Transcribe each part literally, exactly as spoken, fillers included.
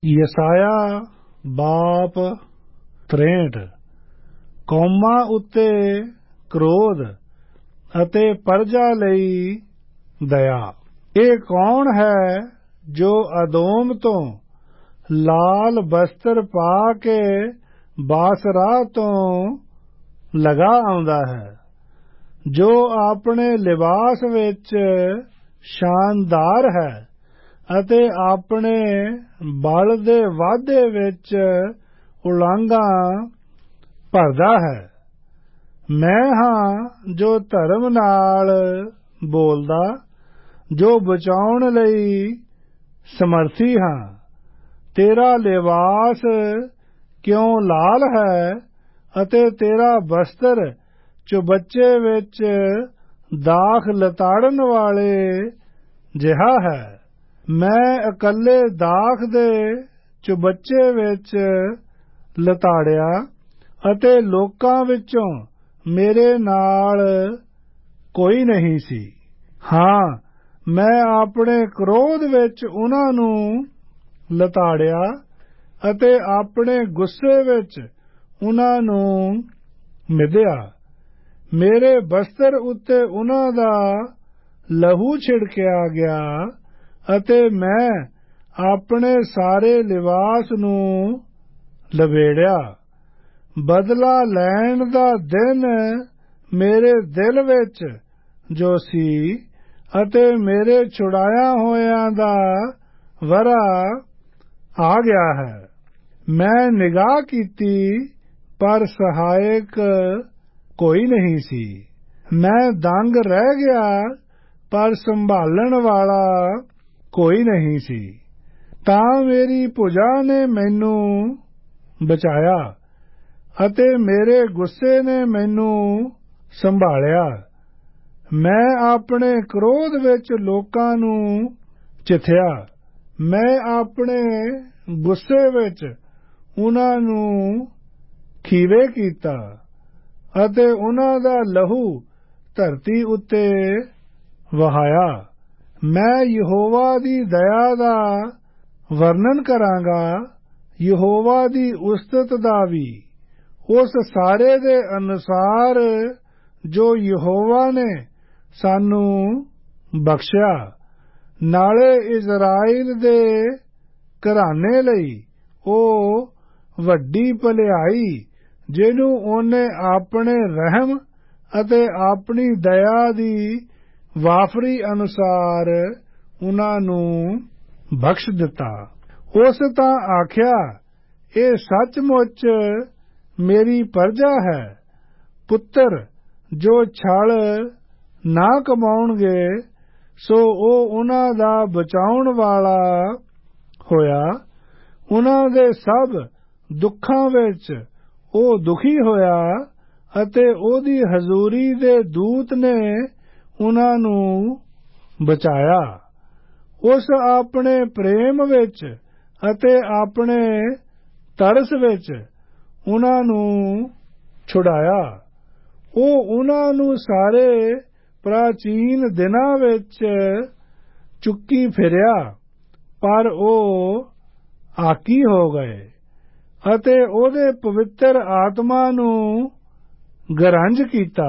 ਯਸਾਇਆ ਬਾਪ ਤਰੇਹਠ। ਕੌਮਾਂ ਉੱਤੇ ਕ੍ਰੋਧ ਅਤੇ ਪਰਜਾ ਲਈ ਦਇਆ। ਇਹ ਕੌਣ ਹੈ ਜੋ ਅਦੋਮ ਤੋਂ ਲਾਲ ਬਸਤਰ ਪਾ ਕੇ ਬਾਸਰਾ ਤੋਂ ਲਗਾ ਆਉਂਦਾ ਹੈ, ਜੋ ਆਪਣੇ ਲਿਬਾਸ ਵਿੱਚ ਸ਼ਾਨਦਾਰ ਹੈ ਅਤੇ ਆਪਣੇ ਬਲ ਦੇ ਵਾਧੇ ਵਿੱਚ ਉਲਾਂਘਾਂ ਭਰਦਾ ਹੈ। ਮੈਂ ਹਾਂ ਜੋ ਧਰਮ ਨਾਲ ਬੋਲਦਾ, ਜੋ ਬਚਾਉਣ ਲਈ ਸਮਰਥੀ ਹਾਂ। ਤੇਰਾ ਲਿਬਾਸ ਕਿਉਂ ਲਾਲ ਹੈ ਅਤੇ ਤੇਰਾ ਬਸਤਰ ਚੁਬੱਚੇ ਵਿੱਚ ਦਾਖ ਲਤਾੜਨ ਵਾਲੇ ਜਿਹਾ ਹੈ। ਮੈਂ ਇਕੱਲੇ ਦਾਖ ਦੇ ਚੁਬੱਚੇ ਵਿੱਚ ਲਤਾੜਿਆ ਅਤੇ ਲੋਕਾਂ ਵਿੱਚੋਂ ਮੇਰੇ ਨਾਲ ਕੋਈ ਨਹੀਂ ਸੀ। ਹਾਂ, ਮੈਂ ਆਪਣੇ ਕ੍ਰੋਧ ਵਿੱਚ ਉਹਨਾਂ ਨੂੰ ਲਤਾੜਿਆ ਅਤੇ ਆਪਣੇ ਗੁੱਸੇ ਵਿੱਚ ਉਹਨਾਂ ਨੂੰ ਮਿਧਿਆ। ਮੇਰੇ ਬਸਤਰ ਉੱਤੇ ਉਹਨਾਂ ਦਾ ਲਹੂ ਛਿੜਕਿਆ ਗਿਆ ਅਤੇ ਮੈਂ ਆਪਣੇ ਸਾਰੇ ਲਿਬਾਸ ਨੂੰ ਲਵੇੜਿਆ। ਬਦਲਾ ਲੈਣ ਦਾ ਦਿਨ ਮੇਰੇ ਦਿਲ ਵਿੱਚ ਜੋ ਸੀ ਅਤੇ ਮੇਰੇ ਛੁਡਾਇਆ ਹੋਇਆਂ ਦਾ ਵਰ੍ਹਾ ਆ ਗਿਆ ਹੈ। ਮੈਂ ਨਿਗਾਹ ਕੀਤੀ ਪਰ ਸਹਾਇਕ ਕੋਈ ਨਹੀਂ ਸੀ। ਮੈਂ ਦੰਗ ਰਹਿ ਗਿਆ ਪਰ ਸੰਭਾਲਣ ਵਾਲਾ ਕੋਈ ਨਹੀਂ ਸੀ। ਤਾਂ ਮੇਰੀ ਭੁਜਾ ਨੇ ਮੈਨੂੰ ਬਚਾਇਆ ਅਤੇ ਮੇਰੇ ਗੁੱਸੇ ਨੇ ਮੈਨੂੰ ਸੰਭਾਲਿਆ। ਮੈਂ ਆਪਣੇ ਕ੍ਰੋਧ ਵਿੱਚ ਲੋਕਾਂ ਨੂੰ ਚਿੱਥਿਆ। ਮੈਂ ਆਪਣੇ ਗੁੱਸੇ ਵਿੱਚ ਉਹਨਾਂ ਨੂੰ ਖੀਵੇ ਕੀਤਾ ਅਤੇ ਉਹਨਾਂ ਦਾ ਲਹੂ ਧਰਤੀ ਉੱਤੇ ਵਹਾਇਆ। ਮੈਂ ਯਹੋਵਾ ਦੀ ਦਇਆ ਦਾ ਵਰਣਨ ਕਰਾਂਗਾ, ਯਹੋਵਾ ਦੀ ਉਸਤਤ ਦਾ ਵੀ, ਉਸ ਸਾਰੇ ਦੇ ਅਨੁਸਾਰ ਜੋ ਯਹੋਵਾ ਨੇ ਸਾਨੂੰ ਬਖਸ਼ਿਆ। ਨਾਲੇ ਇਜ਼ਰਾਈਲ ਦੇ ਘਰਾਨੇ ਲਈ ਉਹ ਵੱਡੀ ਭਲਾਈ ਜਿਹਨੂੰ ਉਹਨੇ ਆਪਣੇ ਰਹਿਮ ਅਤੇ ਆਪਣੀ ਦਇਆ ਦੀ ਵਾਫਰੀ ਅਨੁਸਾਰ ਉਹਨਾਂ ਨੂੰ ਬਖਸ਼ ਦਿੱਤਾ। ਉਸ ਤਾਂ ਆਖਿਆ, ਇਹ ਸੱਚਮੁੱਚ ਮੇਰੀ ਪਰਜਾ ਹੈ। ਪੁੱਤਰ ਜੋ ਛਲ ਨਾ ਕਮਾਉਣਗੇ ਸੋ ਉਹ ਉਹਨਾਂ ਦਾ ਬਚਾਉਣ ਵਾਲਾ ਹੋਇਆ। ਉਹਨਾਂ ਦੇ ਸਭ ਦੁੱਖਾਂ ਵਿੱਚ ਉਹ ਦੁਖੀ ਹੋਇਆ ਅਤੇ ਉਹਦੀ ਹਜ਼ੂਰੀ ਦੇ ਦੂਤ ਨੇ ਉਹਨਾਂ ਨੂੰ ਬਚਾਇਆ। ਉਸ ਆਪਣੇ ਪ੍ਰੇਮ ਵਿੱਚ ਅਤੇ ਆਪਣੇ ਤਰਸ ਵਿੱਚ ਉਹਨਾਂ ਨੂੰ ਛੁਡਾਇਆ। ਉਹ ਉਹਨਾਂ ਨੂੰ ਸਾਰੇ ਪ੍ਰਾਚੀਨ ਦਿਨਾਂ ਵਿੱਚ ਚੁੱਕੀ ਫਿਰਿਆ, ਪਰ ਉਹ ਆਕੀ ਹੋ ਗਏ ਅਤੇ ਉਹਦੇ ਪਵਿੱਤਰ ਆਤਮਾ ਨੂੰ ਗਰੰਜ ਕੀਤਾ।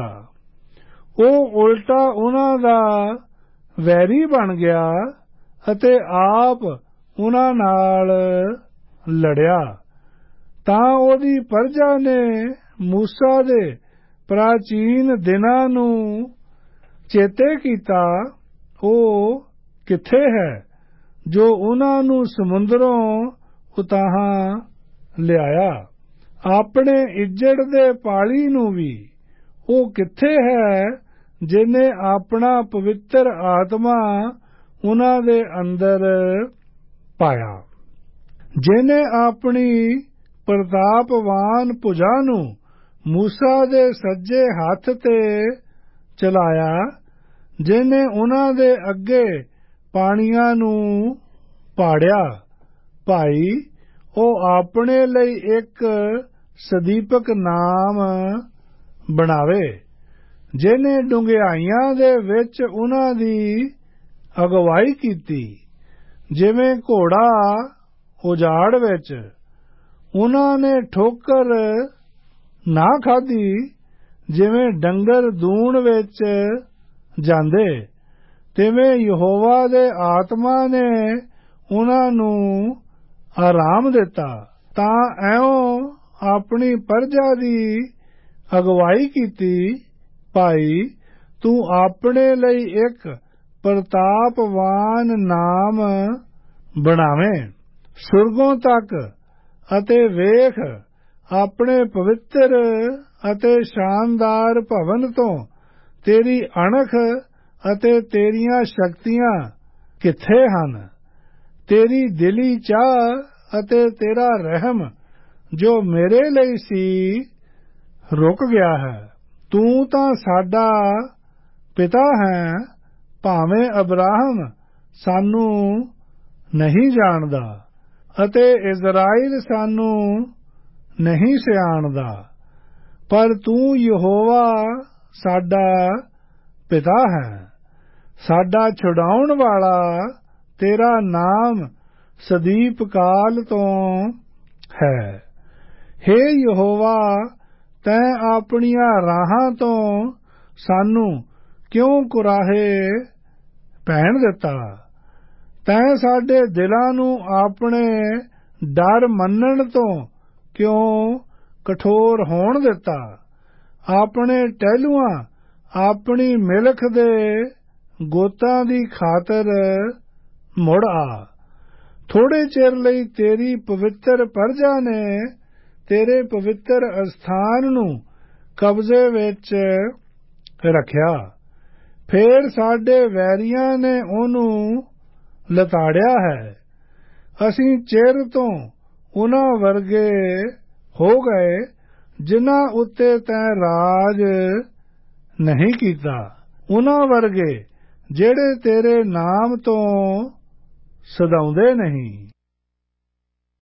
ਉਹ ਉਲਟਾ ਉਹਨਾਂ ਦਾ ਵੈਰੀ ਬਣ ਗਿਆ ਅਤੇ ਆਪ ਉਹਨਾਂ ਨਾਲ ਲੜਿਆ। ਤਾਂ ਉਹਦੀ ਪਰਜਾ ਨੇ ਮੂਸਾ ਦੇ ਪ੍ਰਾਚੀਨ ਦਿਨਾਂ ਨੂੰ ਚੇਤੇ ਕੀਤਾ। ਉਹ ਕਿੱਥੇ ਹੈ ਜੋ ਉਹਨਾਂ ਨੂੰ ਸਮੁੰਦਰੋਂ ਉਤਾਹਾਂ ਲਿਆਇਆ? ਆਪਣੇ ਇੱਜੜ ਦੇ ਪਾਲੀ ਨੂੰ ਵੀ ਉਹ ਕਿੱਥੇ ਹੈ ਜਿਹਨੇ ਆਪਣਾ ਪਵਿੱਤਰ ਆਤਮਾ ਉਹਨਾਂ ਦੇ ਅੰਦਰ ਪਾਇਆ, ਜਿਹਨੇ ਆਪਣੀ ਪ੍ਰਤਾਪਵਾਨ ਭੁਜਾ ਨੂੰ ਮੂਸਾ ਦੇ ਸੱਜੇ ਹੱਥ ਤੇ ਚਲਾਇਆ, ਜਿਹਨੇ ਉਹਨਾਂ ਦੇ ਅੱਗੇ ਪਾਣੀਆਂ ਨੂੰ ਪਾੜਿਆ। ਭਾਈ ਉਹ ਆਪਣੇ ਲਈ ਇੱਕ ਸਦੀਪਕ ਨਾਮ ਬਣਾਵੇ, ਜਿਹਨੇ ਡੂੰਘਾਈਆਂ ਦੇ ਵਿੱਚ ਉਹਨਾਂ ਦੀ ਅਗਵਾਈ ਕੀਤੀ। ਜਿਵੇਂ ਘੋੜਾ ਉਜਾੜ ਵਿੱਚ ਉਹਨਾਂ ਨੇ ਠੋਕਰ ਨਾ ਖਾਧੀ ਜਿਵੇਂ ਡੰਗਰ ਦੂਣ ਵਿੱਚ ਜਾਂਦੇ, ਤਿਵੇਂ ਯਹੋਵਾ ਦੇ ਆਤਮਾ ਨੇ ਉਹਨਾਂ ਨੂੰ ਆਰਾਮ ਦਿੱਤਾ। ਤਾਂ ਐਉਂ ਆਪਣੀ ਪਰਜਾ ਦੀ ਅਗਵਾਈ ਕੀਤੀ। ਭਾਈ ਤੂੰ ਆਪਣੇ ਲਈ ਇੱਕ ਪ੍ਰਤਾਪਵਾਨ ਨਾਮ ਬਣਾਵੇਂ ਸੁਰਗੋਂ ਤੱਕ, ਅਤੇ ਵੇਖ ਆਪਣੇ ਪਵਿੱਤਰ ਅਤੇ ਸ਼ਾਨਦਾਰ ਭਵਨ ਤੋਂ ਤੇਰੀ ਅਣਖ ਅਤੇ ਤੇਰੀਆਂ ਸ਼ਕਤੀਆਂ ਕਿੱਥੇ ਹਨ। ਤੇਰੀ ਦਿਲੀ ਚਾਹ ਅਤੇ ਤੇਰਾ ਰਹਿਮ ਜੋ ਮੇਰੇ ਲਈ ਸੀ ਰੁਕ ਗਿਆ ਹੈ। ਤੂੰ ਤਾਂ ਸਾਡਾ ਪਿਤਾ ਹੈ, ਭਾਵੇਂ ਅਬਰਾਹਮ ਸਾਨੂੰ ਨਹੀਂ ਜਾਣਦਾ ਅਤੇ ਇਜ਼ਰਾਈਲ ਸਾਨੂੰ ਨਹੀਂ ਸਿਆਣਦਾ, ਪਰ ਤੂੰ ਯਹੋਵਾ ਸਾਡਾ ਪਿਤਾ ਹੈ, ਸਾਡਾ ਛੁਡਾਉਣ ਵਾਲਾ। ਤੇਰਾ ਨਾਮ ਸਦੀਪ ਕਾਲ ਤੋਂ ਹੈ। ਹੇ ਯਹੋਵਾ, ਤੈਂ ਆਪਣੀਆਂ ਰਾਹਾਂ ਤੋਂ ਸਾਨੂੰ ਕਿਉਂ ਕੁਰਾਹੇ ਪਹਿਨ ਦਿੱਤਾ। ਤੈਂ ਸਾਡੇ ਦਿਲਾਂ ਨੂੰ ਆਪਣੇ ਡਰ ਮੰਨਣ ਤੋਂ ਕਿਉਂ ਕਠੋਰ ਹੋਣ ਦਿੱਤਾ। ਆਪਣੇ ਟਹਿਲੂਆਂ ਆਪਣੀ ਮਿਲਖ ਦੇ ਗੋਤਾਂ ਦੀ ਖਾਤਰ ਮੁੜ ਆ। ਥੋੜੇ ਚਿਰ ਲਈ ਤੇਰੀ ਪਵਿੱਤਰ ਪਰਜਾ ਨੇ ਤੇਰੇ ਪਵਿੱਤਰ ਅਸਥਾਨ ਨੂੰ ਕਬਜ਼ੇ ਵਿੱਚ ਰੱਖਿਆ। ਫੇਰ ਸਾਡੇ ਵੈਰੀਆਂ ਨੇ ਉਹਨੂੰ ਲਤਾੜਿਆ ਹੈ। ਅਸੀਂ ਚਿਰ ਤੋਂ ਉਹਨਾਂ ਵਰਗੇ ਹੋ ਗਏ ਜਿਨ੍ਹਾਂ ਉੱਤੇ ਤੈਂ ਰਾਜ ਨਹੀਂ ਕੀਤਾ, ਉਹਨਾਂ ਵਰਗੇ ਜਿਹੜੇ ਤੇਰੇ ਨਾਮ ਤੋਂ ਸਦਾਉਂਦੇ ਨਹੀਂ।